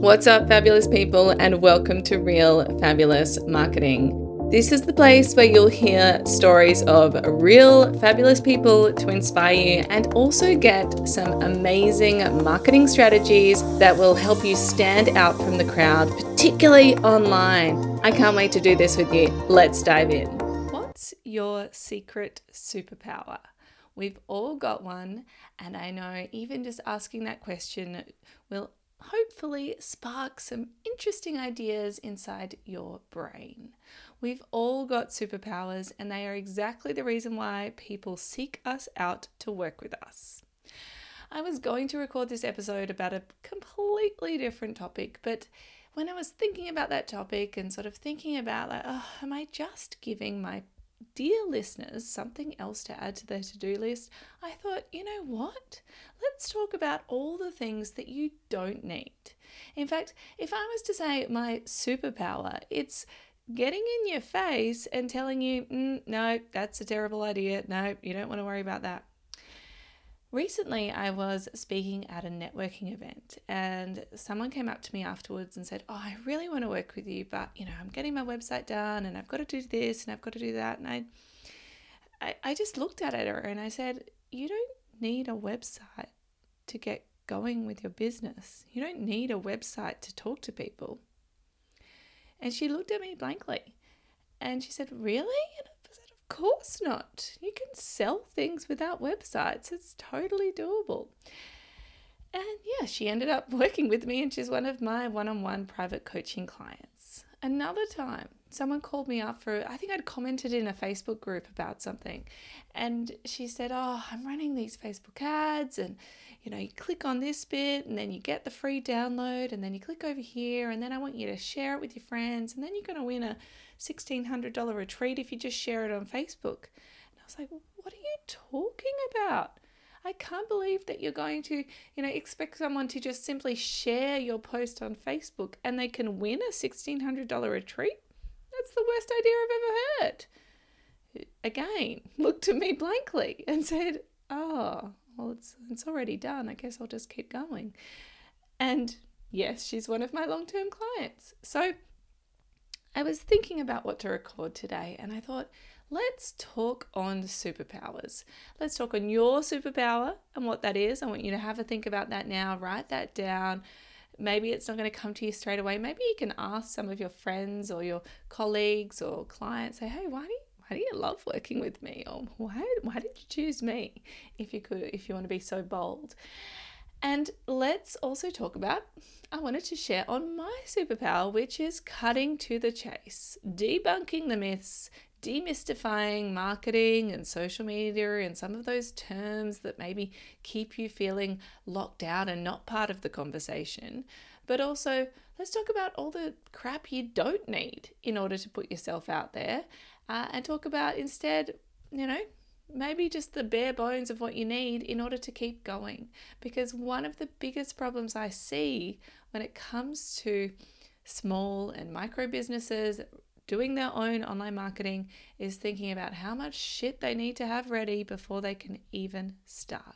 What's up, fabulous people, and welcome to Real Fabulous Marketing. This is the place where you'll hear stories of real fabulous people to inspire you and also get some amazing marketing strategies that will help you stand out from the crowd, particularly online. I can't wait to do this with you. Let's dive in. What's your secret superpower? We've all got one, and I know even just asking that question will hopefully spark some interesting ideas inside your brain. We've all got superpowers, and they are exactly the reason why people seek us out to work with us. I was going to record this episode about a completely different topic, but when I was thinking about that topic and sort of thinking about am I just giving my dear listeners something else to add to their to-do list, I thought, you know what? Let's talk about all the things that you don't need. In fact, if I was to say my superpower, it's getting in your face and telling you, no, that's a terrible idea. No, you don't want to worry about that. Recently, I was speaking at a networking event and someone came up to me afterwards and said, I really want to work with you, but I'm getting my website done and I've got to do this and I've got to do that. And I just looked at her and I said, you don't need a website to get going with your business. You don't need a website to talk to people. And she looked at me blankly and she said, really? And I said, of course not. You can sell things without websites. It's totally doable. And yeah, she ended up working with me and she's one of my one-on-one private coaching clients. Another time, someone called me up I think I'd commented in a Facebook group about something. And she said, I'm running these Facebook ads and you click on this bit and then you get the free download and then you click over here and then I want you to share it with your friends and then you're going to win a $1,600 retreat if you just share it on Facebook. And I was like, what are you talking about? I can't believe that you're going to, expect someone to just simply share your post on Facebook and they can win a $1,600 retreat. That's the worst idea I've ever heard. Again, looked at me blankly and said, well, it's already done. I guess I'll just keep going. And yes, she's one of my long-term clients. So I was thinking about what to record today and I thought, let's talk on superpowers. Let's talk on your superpower and what that is. I want you to have a think about that now. Write that down. Maybe it's not going to come to you straight away. Maybe you can ask some of your friends or your colleagues or clients, say, hey, why do you love working with me? Or why did you choose me? If you want to be so bold. And let's also talk about, I wanted to share on my superpower, which is cutting to the chase, debunking the myths, demystifying marketing and social media and some of those terms that maybe keep you feeling locked out and not part of the conversation. But also, let's talk about all the crap you don't need in order to put yourself out there. And talk about instead, maybe just the bare bones of what you need in order to keep going. Because one of the biggest problems I see when it comes to small and micro businesses doing their own online marketing is thinking about how much shit they need to have ready before they can even start.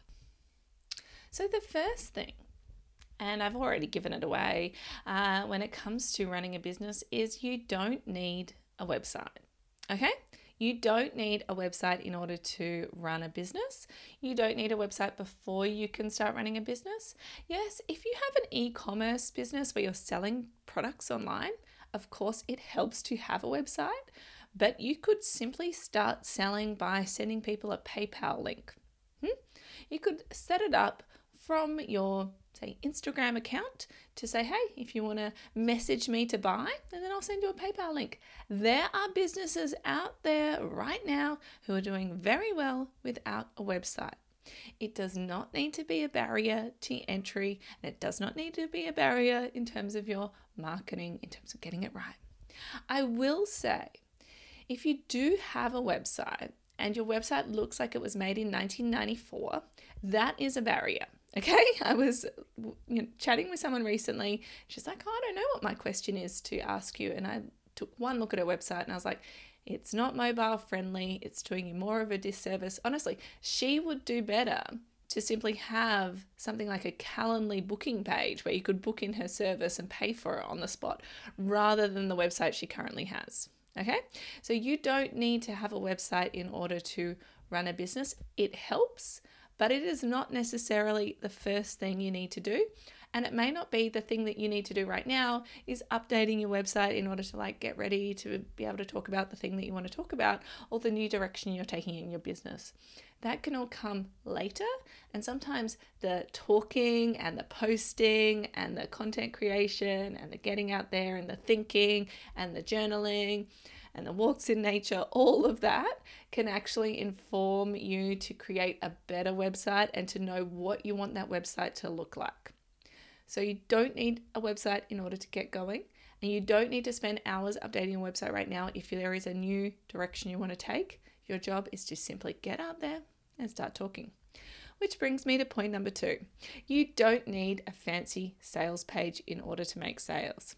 So the first thing, and I've already given it away, when it comes to running a business is you don't need a website. Okay? You don't need a website in order to run a business. You don't need a website before you can start running a business. Yes, if you have an e-commerce business where you're selling products online, of course it helps to have a website, but you could simply start selling by sending people a PayPal link. You could set it up from your Instagram account to say, hey, if you want to message me to buy, and then I'll send you a PayPal link. There are businesses out there right now who are doing very well without a website. It does not need to be a barrier to entry, and it does not need to be a barrier in terms of your marketing, in terms of getting it right. I will say, if you do have a website and your website looks like it was made in 1994, that is a barrier. Okay, I was chatting with someone recently. She's like, I don't know what my question is to ask you. And I took one look at her website and I was like, it's not mobile friendly. It's doing you more of a disservice. Honestly, she would do better to simply have something like a Calendly booking page where you could book in her service and pay for it on the spot rather than the website she currently has. Okay, so you don't need to have a website in order to run a business. It helps, but it is not necessarily the first thing you need to do. And it may not be the thing that you need to do right now is updating your website in order to get ready to be able to talk about the thing that you want to talk about or the new direction you're taking in your business. That can all come later. And sometimes the talking and the posting and the content creation and the getting out there and the thinking and the journaling and the walks in nature, all of that can actually inform you to create a better website and to know what you want that website to look like. So you don't need a website in order to get going, and you don't need to spend hours updating your website right now if there is a new direction you want to take. Your job is to simply get out there and start talking. Which brings me to point number 2. You don't need a fancy sales page in order to make sales.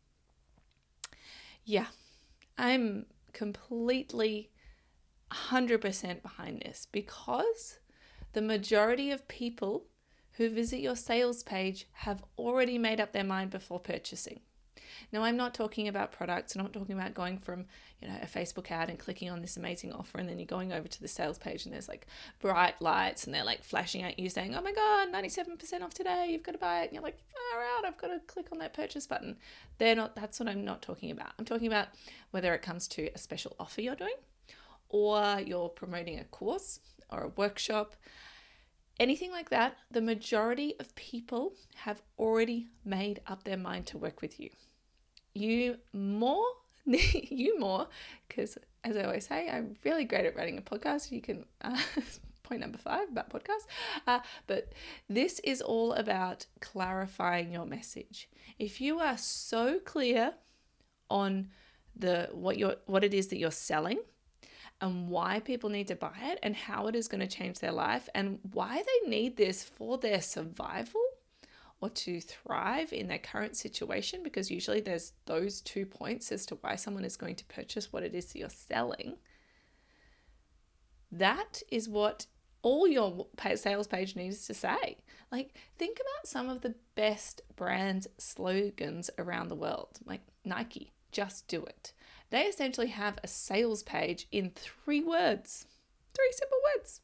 Yeah, I'm completely 100% behind this because the majority of people who visit your sales page have already made up their mind before purchasing. Now, I'm not talking about products. I'm not talking about going from, a Facebook ad and clicking on this amazing offer and then you're going over to the sales page and there's bright lights and they're flashing at you saying, oh my God, 97% off today, you've got to buy it. And you're like, far out, I've got to click on that purchase button. That's what I'm not talking about. I'm talking about whether it comes to a special offer you're doing or you're promoting a course or a workshop. Anything like that, the majority of people have already made up their mind to work with you. You more, because as I always say, I'm really great at writing a podcast. You can, point number 5 about podcasts. But this is all about clarifying your message. If you are so clear on what it is that you're selling, and why people need to buy it and how it is going to change their life and why they need this for their survival or to thrive in their current situation, because usually there's those 2 points as to why someone is going to purchase what it is that you're selling. That is what all your sales page needs to say. Think about some of the best brand slogans around the world, like Nike. Just do it. They essentially have a sales page in 3 words, 3 simple words.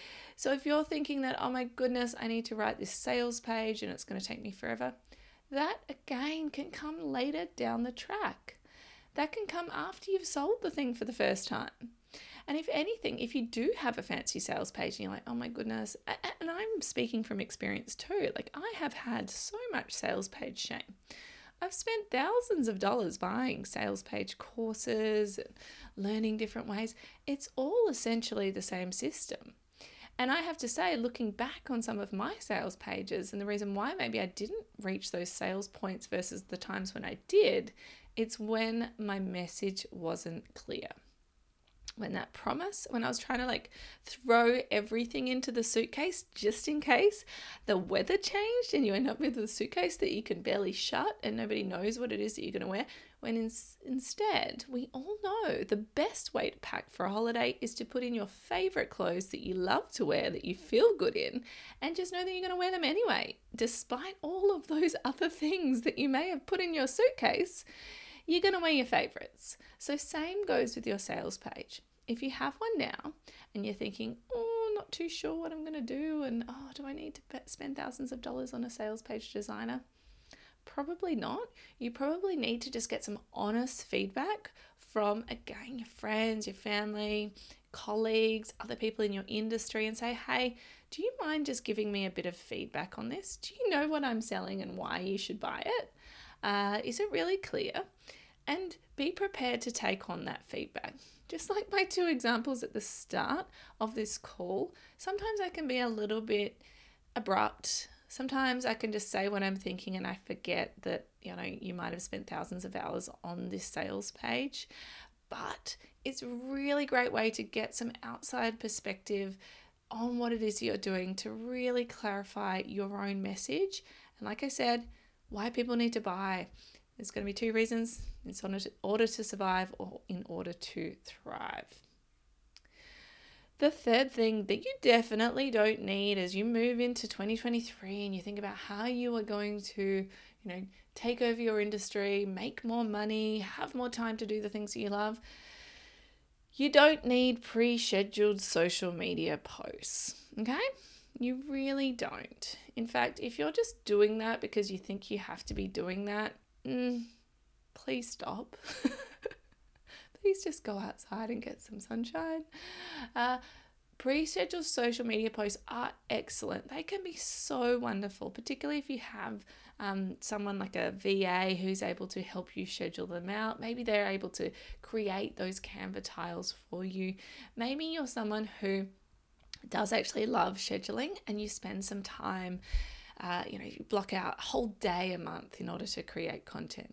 So if you're thinking that, oh my goodness, I need to write this sales page and it's going to take me forever, that again can come later down the track. That can come after you've sold the thing for the first time. And if anything, if you do have a fancy sales page and you're like, oh my goodness, and I'm speaking from experience too, I have had so much sales page shame. I've spent thousands of dollars buying sales page courses and learning different ways. It's all essentially the same system. And I have to say, looking back on some of my sales pages and the reason why maybe I didn't reach those sales points versus the times when I did, it's when my message wasn't clear. When I was trying to throw everything into the suitcase just in case the weather changed and you end up with a suitcase that you can barely shut and nobody knows what it is that you're going to wear. When instead, we all know the best way to pack for a holiday is to put in your favorite clothes that you love to wear, that you feel good in, and just know that you're going to wear them anyway. Despite all of those other things that you may have put in your suitcase, you're going to wear your favorites. So same goes with your sales page. If you have one now and you're thinking, oh, not too sure what I'm going to do, and do I need to spend thousands of dollars on a sales page designer? Probably not. You probably need to just get some honest feedback from, again, your friends, your family, colleagues, other people in your industry, and say, hey, do you mind just giving me a bit of feedback on this? Do you know what I'm selling and why you should buy it? Is it really clear? And be prepared to take on that feedback. Just like my 2 examples at the start of this call, sometimes I can be a little bit abrupt. Sometimes I can just say what I'm thinking and I forget that, you might have spent thousands of hours on this sales page. But it's a really great way to get some outside perspective on what it is you're doing to really clarify your own message. And like I said, why people need to buy. There's going to be 2 reasons. It's in order to survive or in order to thrive. The third thing that you definitely don't need as you move into 2023 and you think about how you are going to, take over your industry, make more money, have more time to do the things that you love, you don't need pre-scheduled social media posts, okay? You really don't. In fact, if you're just doing that because you think you have to be doing that, please stop. Please just go outside and get some sunshine. Pre-scheduled social media posts are excellent. They can be so wonderful, particularly if you have someone like a VA who's able to help you schedule them out. Maybe they're able to create those Canva tiles for you. Maybe you're someone who does actually love scheduling and you spend some time, you block out a whole day a month in order to create content.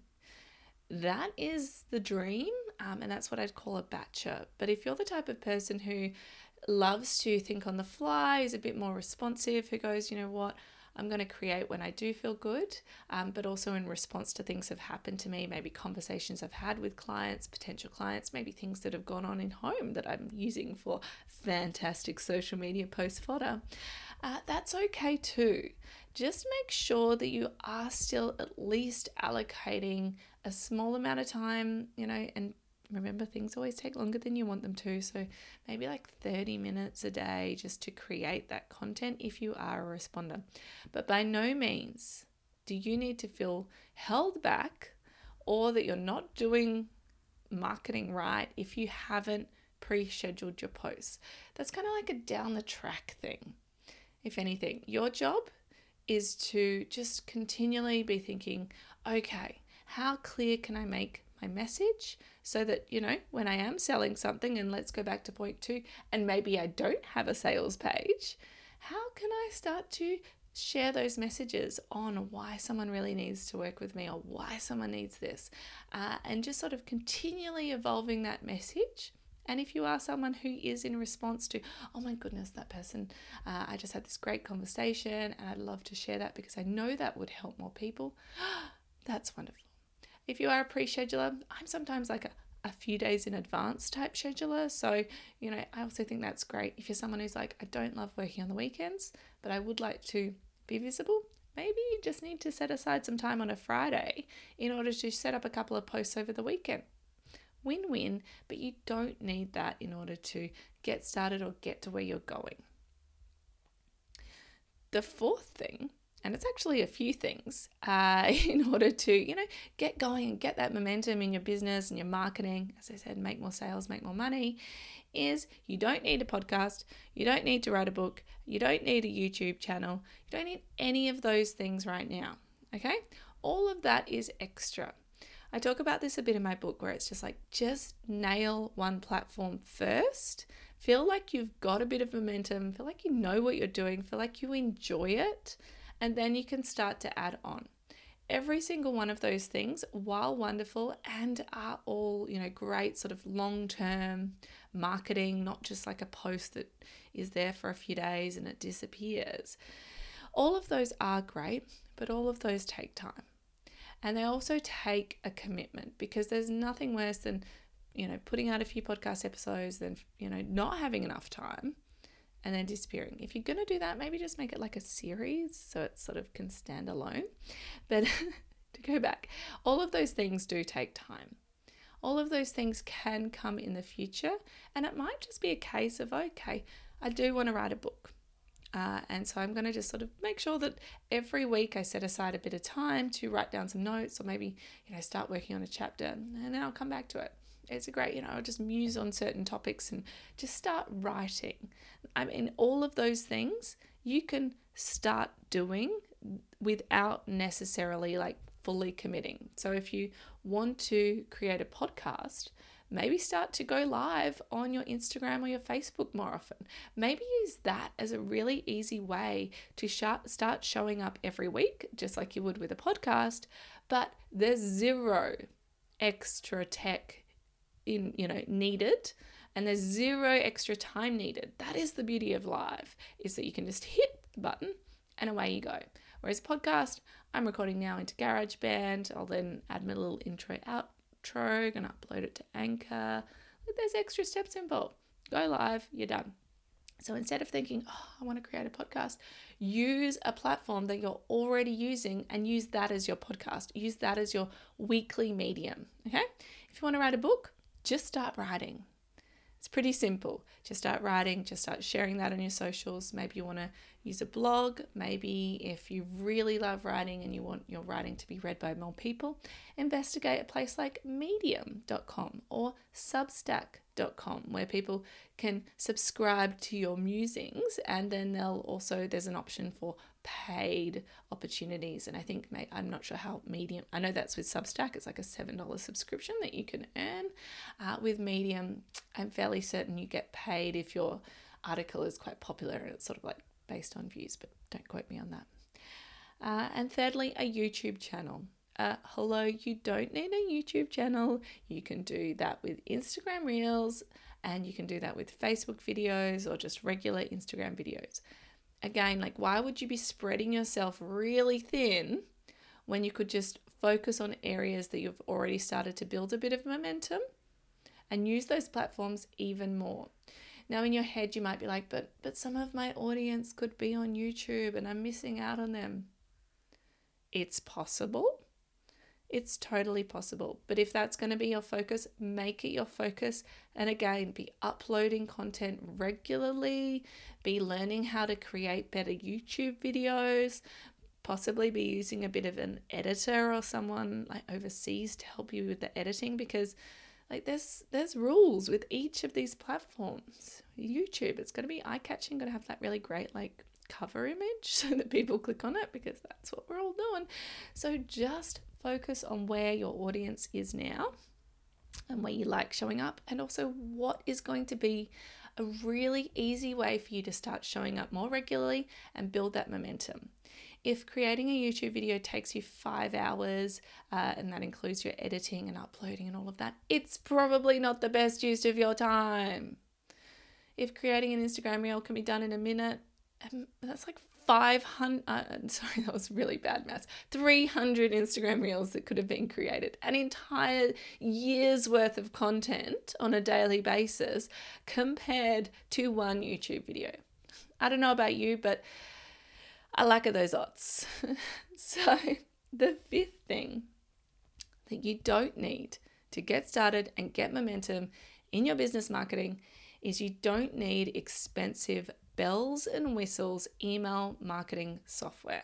That is the dream, and that's what I'd call a batcher. But if you're the type of person who loves to think on the fly, is a bit more responsive, who goes, you know what, I'm going to create when I do feel good, but also in response to things that have happened to me, maybe conversations I've had with clients, potential clients, maybe things that have gone on in home that I'm using for fantastic social media post fodder. That's okay too. Just make sure that you are still at least allocating a small amount of time, and remember, things always take longer than you want them to. So maybe like 30 minutes a day just to create that content if you are a responder. But by no means do you need to feel held back or that you're not doing marketing right if you haven't pre-scheduled your posts. That's kind of like a down the track thing. If anything, your job is to just continually be thinking, okay, how clear can I make my message so that, when I am selling something, and let's go back to point 2, and maybe I don't have a sales page, how can I start to share those messages on why someone really needs to work with me or why someone needs this, and just sort of continually evolving that message. And if you are someone who is in response to, oh my goodness, that person, I just had this great conversation and I'd love to share that because I know that would help more people, that's wonderful. If you are a pre-scheduler, I'm sometimes like a few days in advance type scheduler. So, I also think that's great. If you're someone who's like, I don't love working on the weekends, but I would like to be visible, maybe you just need to set aside some time on a Friday in order to set up a couple of posts over the weekend. Win-win, but you don't need that in order to get started or get to where you're going. The fourth thing, and it's actually a few things, in order to, get going and get that momentum in your business and your marketing, as I said, make more sales, make more money, is you don't need a podcast, you don't need to write a book, you don't need a YouTube channel, you don't need any of those things right now, okay? All of that is extra. I talk about this a bit in my book where it's just like, just nail one platform first. Feel like you've got a bit of momentum, feel like you know what you're doing, feel like you enjoy it, and then you can start to add on. Every single one of those things, while wonderful and are all, great sort of long-term marketing, not just like a post that is there for a few days and it disappears. All of those are great, but all of those take time. And they also take a commitment, because there's nothing worse than, putting out a few podcast episodes, then, not having enough time and then disappearing. If you're going to do that, maybe just make it like a series so it sort of can stand alone. But to go back, all of those things do take time. All of those things can come in the future. And it might just be a case of, okay, I do want to write a book. And so I'm going to just sort of make sure that every week I set aside a bit of time to write down some notes, or maybe, start working on a chapter, and then I'll come back to it. It's a great, I'll just muse on certain topics and just start writing. I mean, all of those things you can start doing without necessarily like fully committing. So if you want to create a podcast, maybe start to go live on your Instagram or your Facebook more often. Maybe use that as a really easy way to start showing up every week, just like you would with a podcast, but there's zero extra tech needed, and there's zero extra time needed. That is the beauty of live, is that you can just hit the button and away you go. Whereas podcast, I'm recording now into GarageBand. I'll then add my little intro outro and upload it to Anchor. There's extra steps involved. Go live, you're done. So instead of thinking, oh, I want to create a podcast, use a platform that you're already using and use that as your podcast. Use that as your weekly medium. Okay. If you want to write a book, just start writing. It's pretty simple. Just start writing, just start sharing that on your socials. Maybe you want to use a blog. Maybe if you really love writing and you want your writing to be read by more people, investigate a place like medium.com or substack.com where people can subscribe to your musings, and then there's an option for paid opportunities. And I think, I'm not sure how Medium, I know that's with Substack, it's like a $7 subscription that you can earn. With Medium, I'm fairly certain you get paid if your article is quite popular and it's sort of like based on views, but don't quote me on that. And thirdly, a YouTube channel. Hello, you don't need a YouTube channel. You can do that with Instagram Reels, and you can do that with Facebook videos or just regular Instagram videos. Again, like, why would you be spreading yourself really thin when you could just focus on areas that you've already started to build a bit of momentum and use those platforms even more? Now, in your head, you might be like, but some of my audience could be on YouTube and I'm missing out on them. It's possible. It's totally possible. But if that's going to be your focus, make it your focus. And again, be uploading content regularly, be learning how to create better YouTube videos, possibly be using a bit of an editor or someone like overseas to help you with the editing, because like there's rules with each of these platforms. YouTube, it's going to be eye-catching, going to have that really great like cover image so that people click on it, because that's what we're all doing. So just focus on where your audience is now and where you like showing up, and also what is going to be a really easy way for you to start showing up more regularly and build that momentum. If creating a YouTube video takes you 5 hours and that includes your editing and uploading and all of that, it's probably not the best use of your time. If creating an Instagram reel can be done in a minute, that's like 500, sorry, that was really bad maths, 300 Instagram reels that could have been created, an entire year's worth of content on a daily basis compared to one YouTube video. I don't know about you, but I lack of those odds. So the fifth thing that you don't need to get started and get momentum in your business marketing is you don't need expensive bells and whistles email marketing software.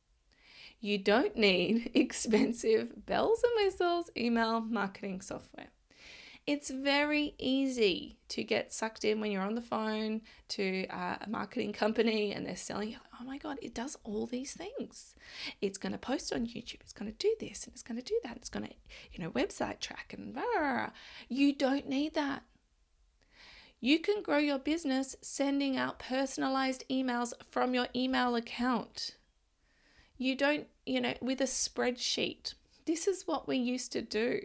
You don't need expensive bells and whistles email marketing software. It's very easy to get sucked in when you're on the phone to a marketing company and they're selling you, oh my God, it does all these things. It's going to post on YouTube. It's going to do this and it's going to do that. It's going to, website track and blah, blah, blah. You don't need that. You can grow your business sending out personalized emails from your email account. You don't, with a spreadsheet. This is what we used to do.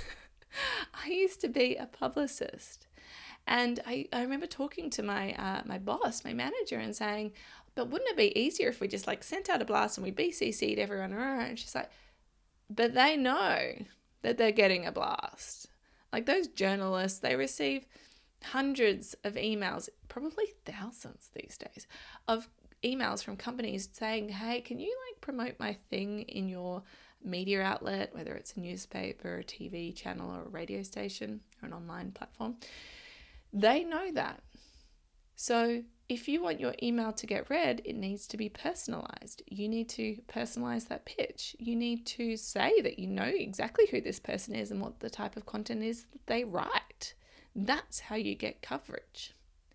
I used to be a publicist, and I remember talking to my boss, my manager, and saying, but wouldn't it be easier if we just like sent out a blast and we BCC'd everyone? And she's like, but they know that they're getting a blast. Like those journalists, they receive hundreds of emails, probably thousands these days, of emails from companies saying, hey, can you like promote my thing in your media outlet, whether it's a newspaper, a TV channel, or a radio station, or an online platform? They know that. So if you want your email to get read, it needs to be personalized. You need to personalize that pitch. You need to say that you know exactly who this person is and what the type of content is that they write. That's how you get coverage.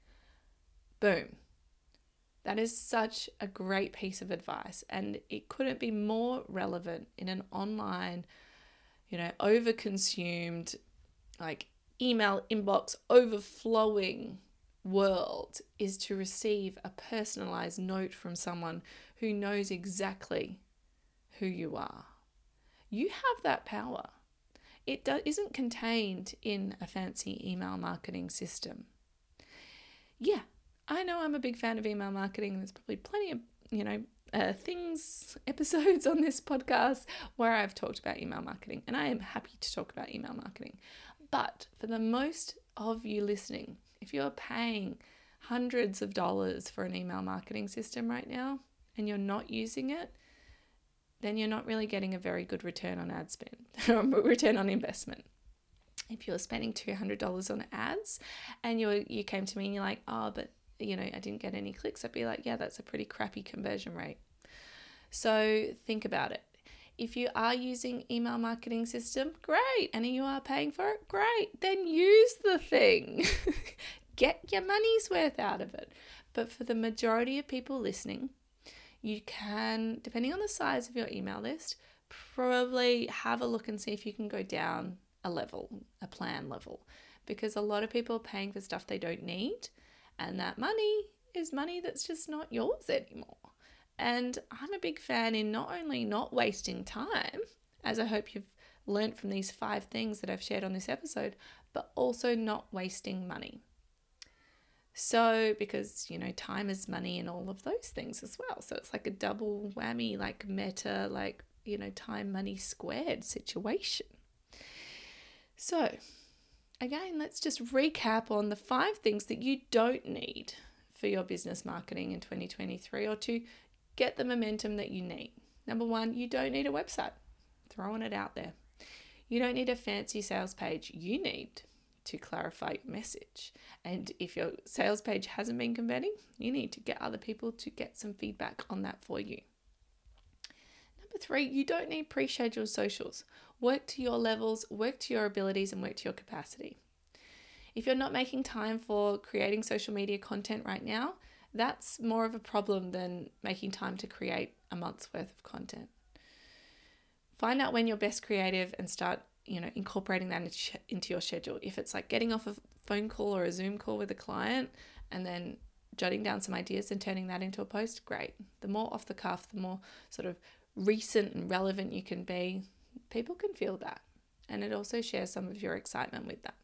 Boom. That is such a great piece of advice, and it couldn't be more relevant in an online, overconsumed, like email inbox overflowing world, is to receive a personalized note from someone who knows exactly who you are. You have that power. It isn't contained in a fancy email marketing system. Yeah, I know I'm a big fan of email marketing, and there's probably plenty of episodes on this podcast where I've talked about email marketing, and I am happy to talk about email marketing. But for the most of you listening, if you're paying hundreds of dollars for an email marketing system right now and you're not using it, then you're not really getting a very good return on ad spend, return on investment. If you're spending $200 on ads and you came to me and you're like, oh, but I didn't get any clicks, I'd be like, yeah, that's a pretty crappy conversion rate. So think about it. If you are using email marketing system, great. And you are paying for it, great. Then use the thing. Get your money's worth out of it. But for the majority of people listening, you can, depending on the size of your email list, probably have a look and see if you can go down a level, a plan level, because a lot of people are paying for stuff they don't need, and that money is money that's just not yours anymore. And I'm a big fan in not only not wasting time, as I hope you've learned from these 5 things that I've shared on this episode, but also not wasting money. So, because, time is money and all of those things as well. So it's like a double whammy, like meta, like, time, money squared situation. So again, let's just recap on the 5 things that you don't need for your business marketing in 2023 or to get the momentum that you need. Number 1, you don't need a website. Throwing it out there. You don't need a fancy sales page. You need to clarify your message. And if your sales page hasn't been converting, you need to get other people to get some feedback on that for you. Number 3, you don't need pre-scheduled socials. Work to your levels, work to your abilities, and work to your capacity. If you're not making time for creating social media content right now, that's more of a problem than making time to create a month's worth of content. Find out when you're best creative and start incorporating that into your schedule. If it's like getting off a phone call or a Zoom call with a client and then jotting down some ideas and turning that into a post, great. The more off the cuff, the more sort of recent and relevant you can be, people can feel that. And it also shares some of your excitement with that.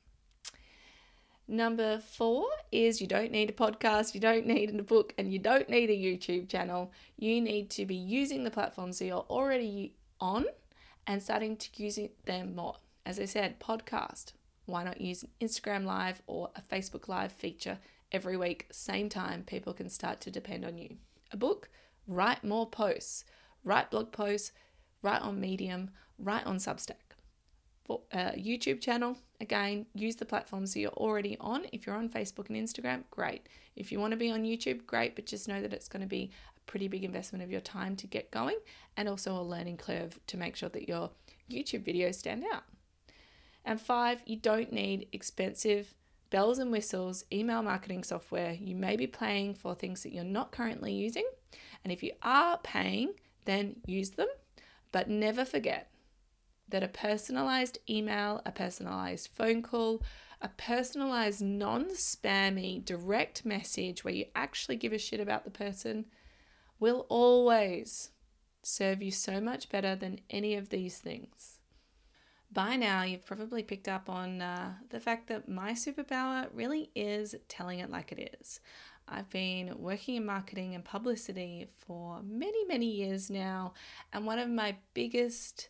Number 4 is you don't need a podcast, you don't need a book, and you don't need a YouTube channel. You need to be using the platforms that you're already on and starting to use them more. As I said, podcast. Why not use an Instagram Live or a Facebook Live feature every week, same time people can start to depend on you. A book, write more posts, write blog posts, write on Medium, write on Substack. For a YouTube channel, again, use the platforms that you're already on. If you're on Facebook and Instagram, great. If you want to be on YouTube, great, but just know that it's going to be a pretty big investment of your time to get going and also a learning curve to make sure that your YouTube videos stand out. And 5, you don't need expensive bells and whistles email marketing software. You may be paying for things that you're not currently using. And if you are paying, then use them, but never forget that a personalized email, a personalized phone call, a personalized non-spammy direct message where you actually give a shit about the person will always serve you so much better than any of these things. By now, you've probably picked up on the fact that my superpower really is telling it like it is. I've been working in marketing and publicity for many, many years now, and one of my biggest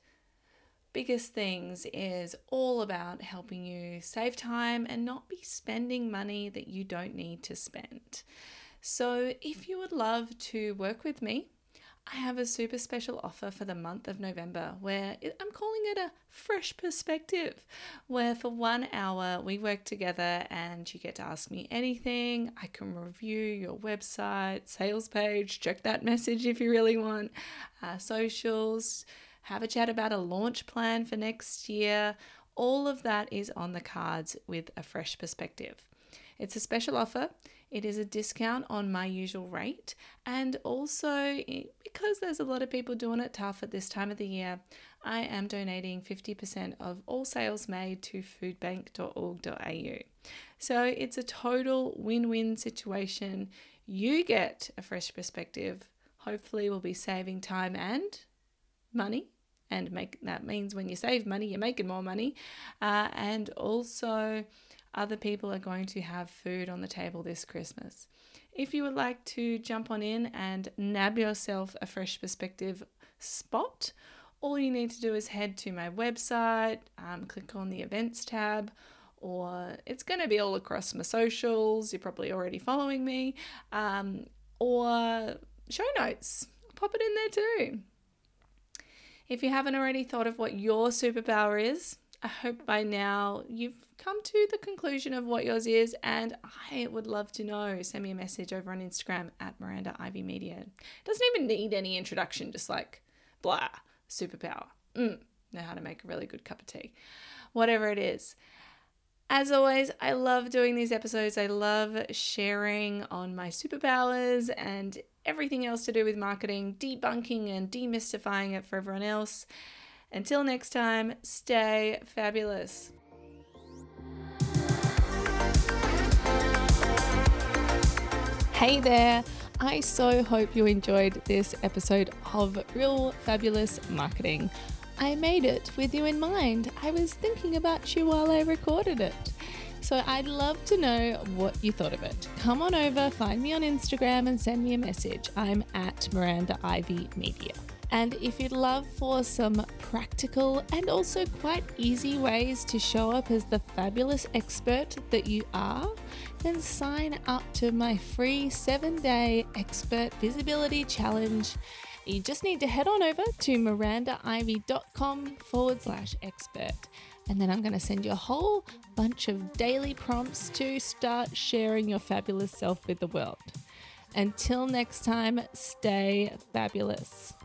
things is all about helping you save time and not be spending money that you don't need to spend. So if you would love to work with me, I have a super special offer for the month of November where I'm calling it a fresh perspective, where for 1 hour we work together and you get to ask me anything. I can review your website, sales page, check that message if you really want, socials, have a chat about a launch plan for next year. All of that is on the cards with a fresh perspective. It's a special offer. It is a discount on my usual rate. And also, because there's a lot of people doing it tough at this time of the year, I am donating 50% of all sales made to foodbank.org.au. So it's a total win-win situation. You get a fresh perspective. Hopefully we'll be saving time and money. And that means when you save money, you're making more money. And also other people are going to have food on the table this Christmas. If you would like to jump on in and nab yourself a fresh perspective spot, all you need to do is head to my website, click on the events tab, or it's going to be all across my socials. You're probably already following me, or show notes. Pop it in there too. If you haven't already thought of what your superpower is, I hope by now you've come to the conclusion of what yours is, and I would love to know. Send me a message over on Instagram at Miranda Ivy Media. It doesn't even need any introduction, just like blah, superpower. Know how to make a really good cup of tea. Whatever it is. As always, I love doing these episodes. I love sharing on my superpowers and everything else to do with marketing, debunking and demystifying it for everyone else. Until next time, stay fabulous. Hey there! I so hope you enjoyed this episode of Real Fabulous Marketing. I made it with you in mind. I was thinking about you while I recorded it. So I'd love to know what you thought of it. Come on over, find me on Instagram and send me a message. I'm at Miranda Ivy Media. And if you'd love for some practical and also quite easy ways to show up as the fabulous expert that you are, then sign up to my free 7-day Expert Visibility Challenge. You just need to head on over to mirandaivy.com/expert. And then I'm going to send you a whole bunch of daily prompts to start sharing your fabulous self with the world. Until next time, stay fabulous.